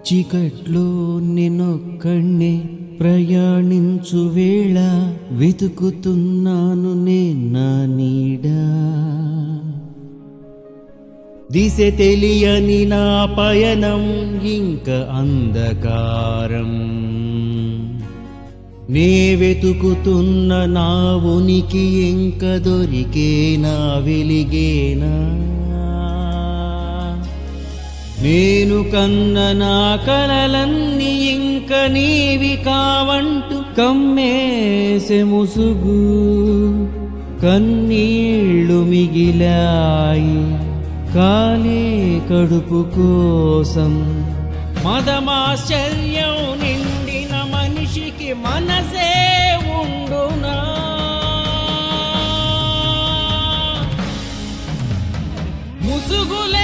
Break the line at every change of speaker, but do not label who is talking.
చీకట్లో నిన్నొక్కణ్ణే ప్రయాణించు వేళ వెతుకుతున్నాను నా నీడా. దిశ తెలియని నా పయనం ఇంక అంధకారం. నే వెతుకుతున్న నా ఉనికి ఇంక దొరికేనా వెలిగేనా. నేను కన్న నా కలలన్నీ ఇంక నీవి కావంటూ కమ్మేసె ముసుగు. కన్నీళ్ళు మిగిలాయి కాలే కడుపు కోసం. మదమాశ్చర్యం నిండిన మనిషికి మనసే ఉండునా. ముసుగులే